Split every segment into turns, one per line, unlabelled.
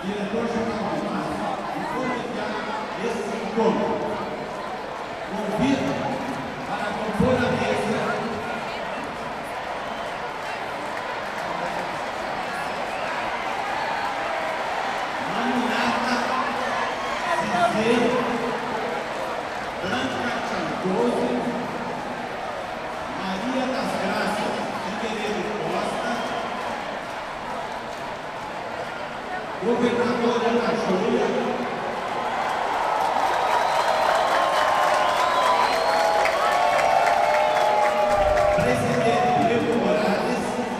diretor Jornal de Massa, e comandar esse encontro. Convido para compor a mesa Mamunata Cizê, Blanca Cardoso, Maria das Graças Figueiredo Costa, governadora Ana Júlia, presidente Evo Morales,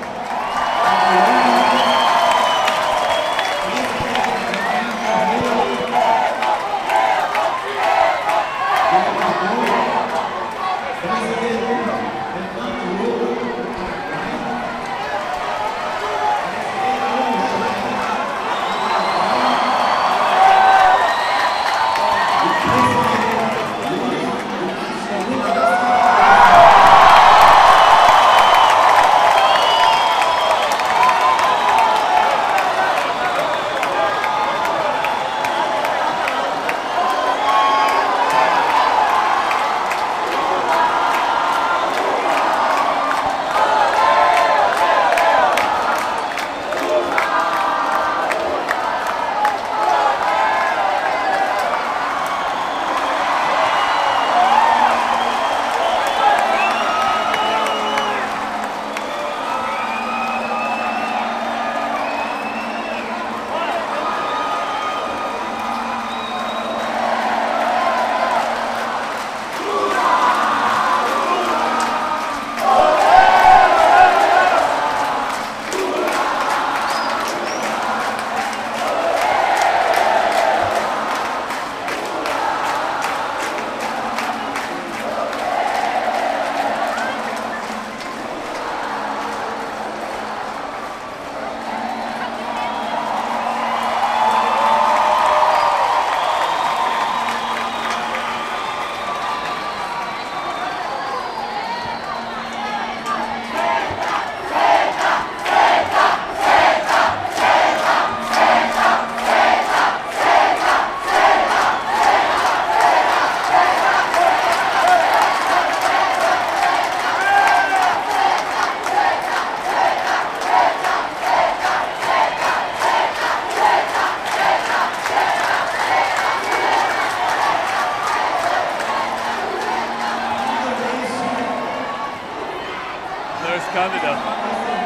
Canada.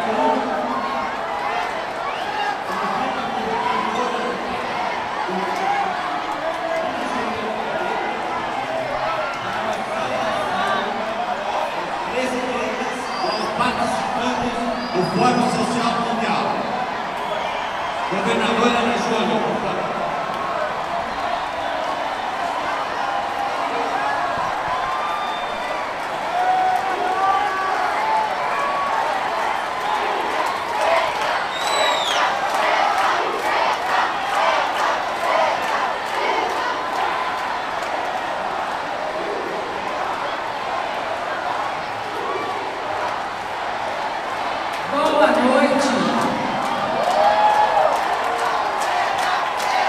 presidentes aos participantes do Fórum Social Mundial. Governadora Ana Júlia, por favor.
Boa noite.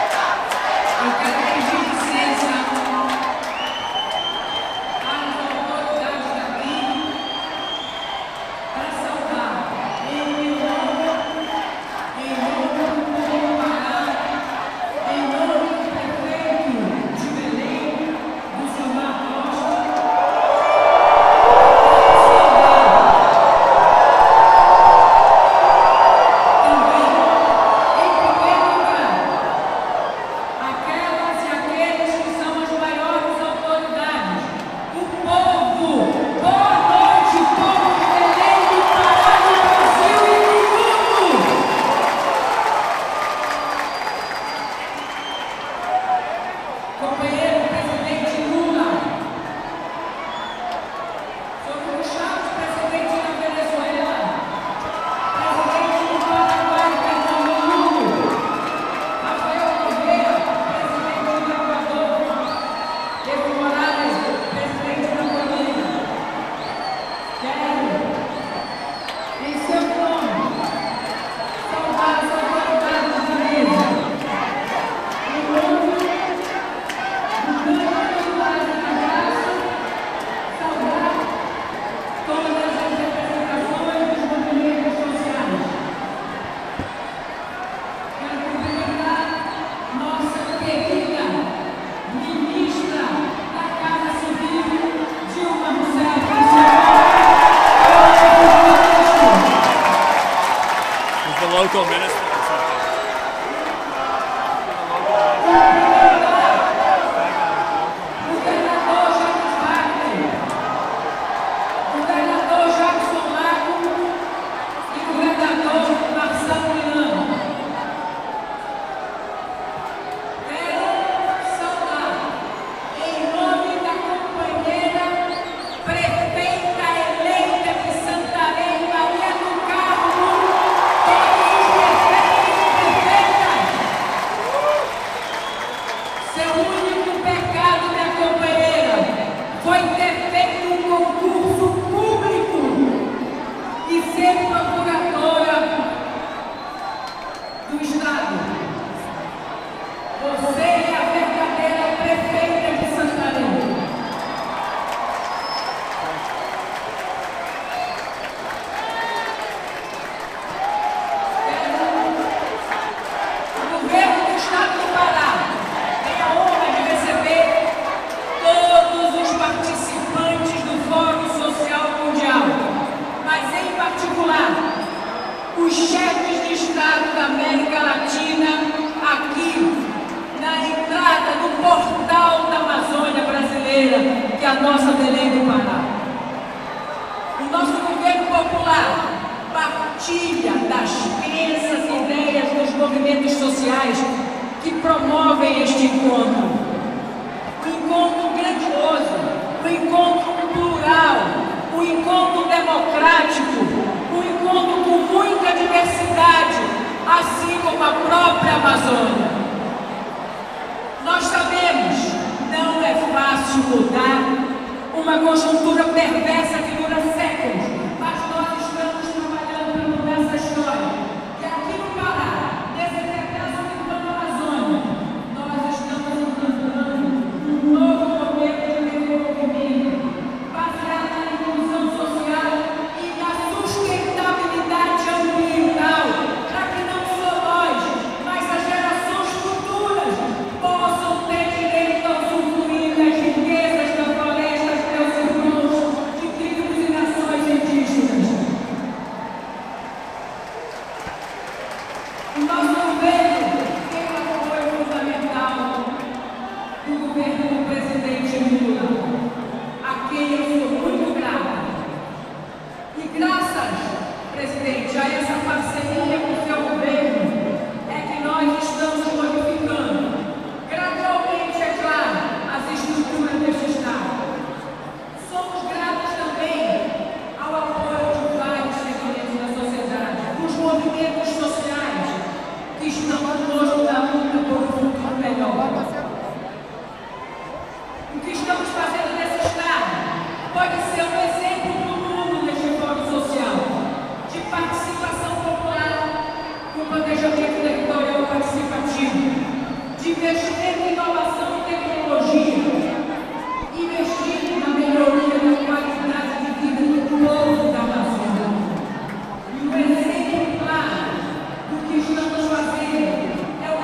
Milton merece.
Os chefes de Estado da América Latina aqui na entrada do portal da Amazônia brasileira, que é a nossa Belém do Pará. O nosso governo popular partilha das crenças e ideias dos movimentos sociais que promovem este encontro. Um encontro grandioso, um encontro plural, um encontro democrático, um encontro com muita diversidade, assim como a própria Amazônia. Nós sabemos, não é fácil mudar uma conjuntura perversa que dura séculos, mas nós estamos trabalhando para mudar essa história. E aqui no Pará, nesse pedaço do plano Amazônia, nós estamos implantando um novo modelo de desenvolvimento baseado na inclusão social e na sustentabilidade ambiental, para que não só nós, mas as gerações futuras possam ter direito a usufruir das riquezas da floresta de meus irmãos, de tribos e nações indígenas. O nosso governo tem um apoio fundamental do governo do presidente Lula, a quem eu sou muito grata. E graças, presidente, a essa parceria com o seu governo, é que nós estamos modificando gradualmente, é claro, as estruturas deste Estado. Somos gratos também ao apoio de vários segmentos da sociedade, dos movimentos sociais que estão conosco na luta por um futuro melhor. O que estamos fazendo nesse Estado pode ser um exemplo para o mundo neste fórum social, de participação popular, com planejamento territorial participativo, de investimento em inovação e tecnologia, investindo na melhoria da qualidade de vida do povo da Amazônia. E o exemplo claro do que estamos fazendo é o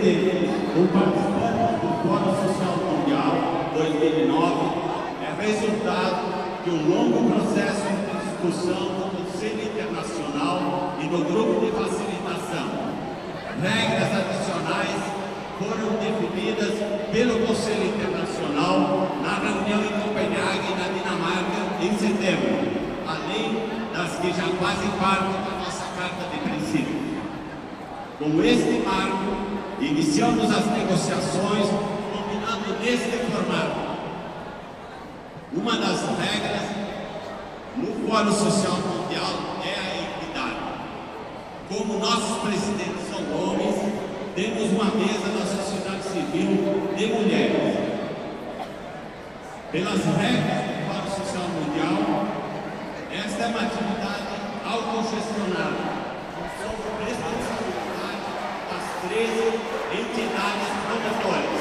presidentes ou participantes do Fórum Social Mundial 2009 é resultado de um longo processo de discussão no Conselho Internacional e no Grupo de Facilitação. Regras adicionais foram definidas pelo Conselho Internacional na reunião em Copenhague, na Dinamarca, em setembro, além das que já fazem parte da nossa Carta de Princípios. Com este marco, iniciamos as negociações combinando neste formato. Uma das regras no Fórum Social Mundial é a equidade. Como nossos presidentes são homens, temos uma mesa da sociedade civil de mulheres. Pelas regras do Fórum Social Mundial, esta é uma atividade autogestionada, sob responsabilidade das 13 entidades promotoras.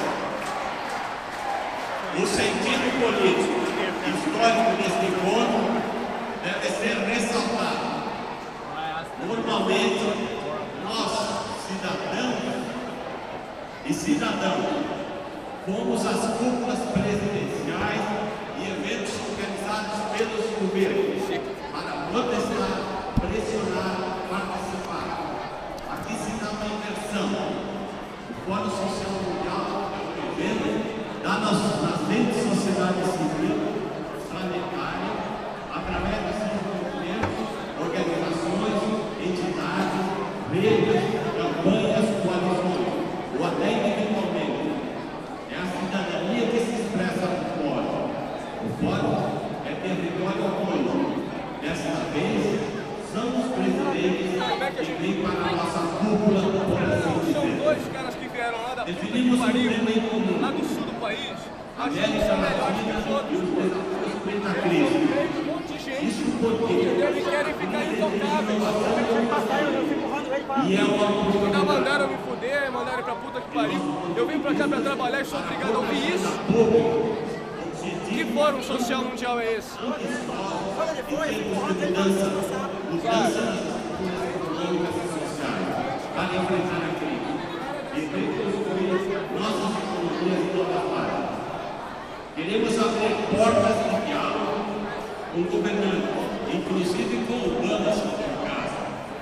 O sentido político e histórico deste encontro deve ser ressaltado. Normalmente, nós, cidadãos e cidadãos, fomos às cúpulas presidenciais e eventos organizados pelos governos para protestar, pressionar, participar. Aqui se dá uma inversão. O Fórum Social Mundial é um evento da nascente sociedade civil planetária, através dos seus movimentos, organizações, entidades, redes, campanhas, coalizões, ou até individualmente. É a cidadania que se expressa no fórum. O fórum é território autônomo. Desta vez, são os presidentes que vêm para a nossa cúpula, por assim dizer.
Dois caras que vieram lá da
definimos um tema em comum.
lá do sul do país.
América Latina e os desafios frente à crise. Isso porque
Eles querem ficar intocáveis.
e é uma
Ainda
oportunidade.
mandaram me fuder, mandaram pra puta que pariu. Eu vim pra cá pra trabalhar e sou obrigado a ouvir isso. Que fórum social mundial é esse?
Mudança nas estruturas econômicas e sociais para enfrentar a crise e reconstruir nossas economias em toda a parte. Queremos abrir portas de diálogo com governantes, inclusive com urbanos em casa.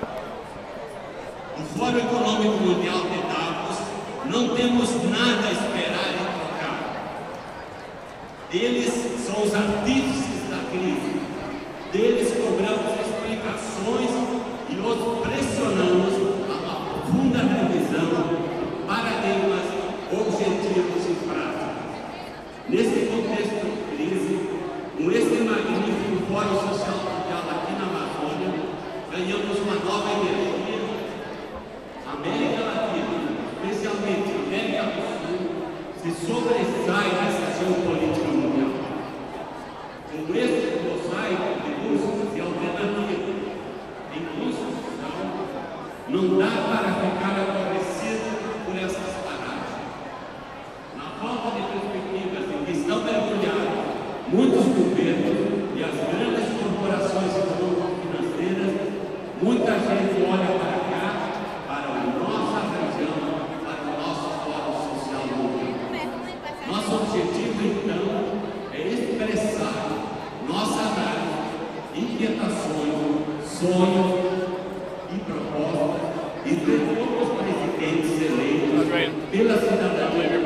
No Fórum Econômico Mundial de Davos, não temos nada a esperar em trocar. Eles são os artífices da crise. Deles cobramos explicações e os pressionamos a uma profunda revisão, paradigmas, objetivos e práticas. Nesse contexto de crise, com este magnífico Fórum Social Mundial aqui na Amazônia, ganhamos uma nova energia. A América Latina, especialmente a América do Sul, se sobressai nessa geopolítica mundial. Com este mosaico de luzes e alternativas em construção, não dá para ficar aborrecido por essas paragens. Na falta de perspectivas em que estão mergulhados muitos governos e as grandes corporações econômico-financeiras, muita gente olha para cá, para a nossa região, para o nosso Fórum Social Mundial. Nosso objetivo, então, é expressar nossa análise, inquietações, sonhos e propostas e ver como os presidentes eleitos pela cidadania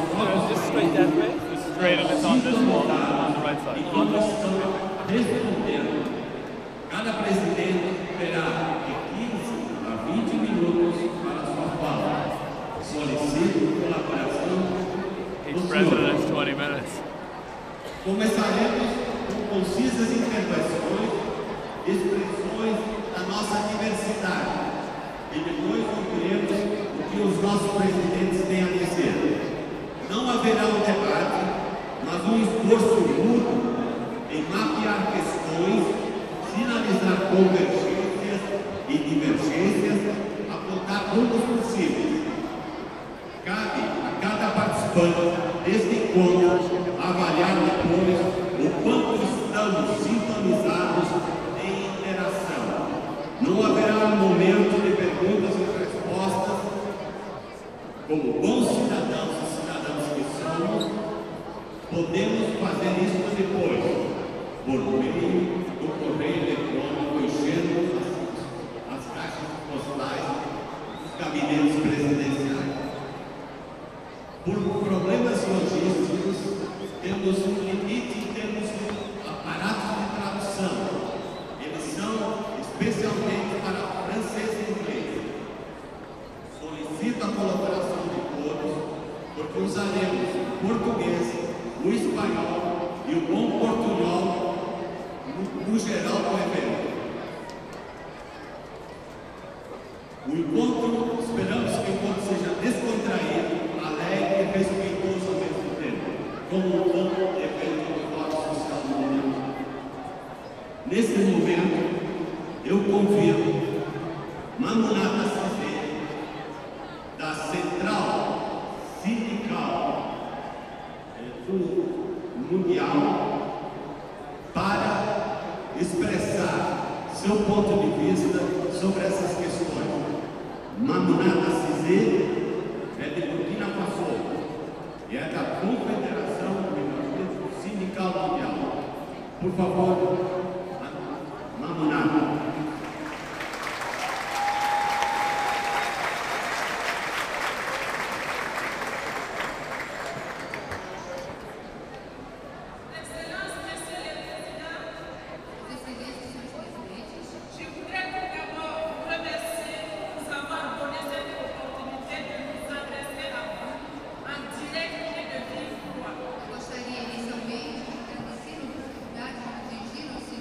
enquanto estão respondendo. Cada presidente terá de 15 a 20 minutos para sua fala. Solicito colaboração do senhor. Começaremos com concisas intervenções, expressões da nossa diversidade e depois ouviremos o que os nossos presidentes têm a dizer. Não haverá um debate, mas um esforço mútuo em mapear questões, sinalizar convergências e divergências, apontar rumos possíveis. Cabe a cada participante deste encontro avaliar depois o quanto estamos sintonizados em interação. Não haverá um momento de perguntas e respostas como bons cidadãos e cidadãs que somos, podemos fazer isso depois, por meio do correio eletrônico, enchendo as caixas postais dos gabinetes presidenciais. Por problemas logísticos, temos um limite em termos de aparatos de tradução. Eles são especialmente para francês e inglês. Solicito a colaboração de todos, porque usaremos o português, o espanhol e o bom portunhol no geral do evento. Esperamos que o encontro seja descontraído, alegre e respeitoso ao mesmo tempo, como um bom evento do Fórum Social Mundial. Nesse momento, eu convido Mamunata Cizê, da Central Sindical do Mundial, para expressar seu ponto de vista sobre essas questões. Mamunata Cizê é de Burkina Faso e é da Confederação Sindical Mundial. Por favor, Mamunata.
Gostaria inicialmente de agradecer a oportunidade de dirigir ao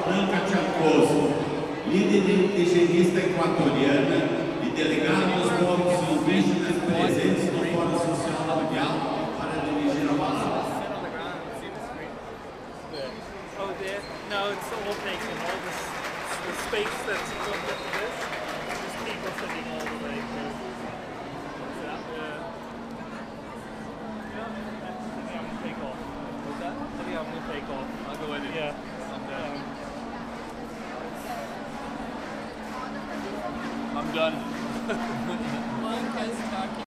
Franca Tiancoso, líder indigenista equatoriana e delegado dos povos indígenas presentes no Fórum Social Mundial para dirigir a palavra.
Oh, there? No, it's all taken. All this, the space that's looked at this, there's people sitting all the way through. Yeah, I think I'm gonna take off. What's that? I think I'm gonna take off. I'll go in. Yeah. I'm done.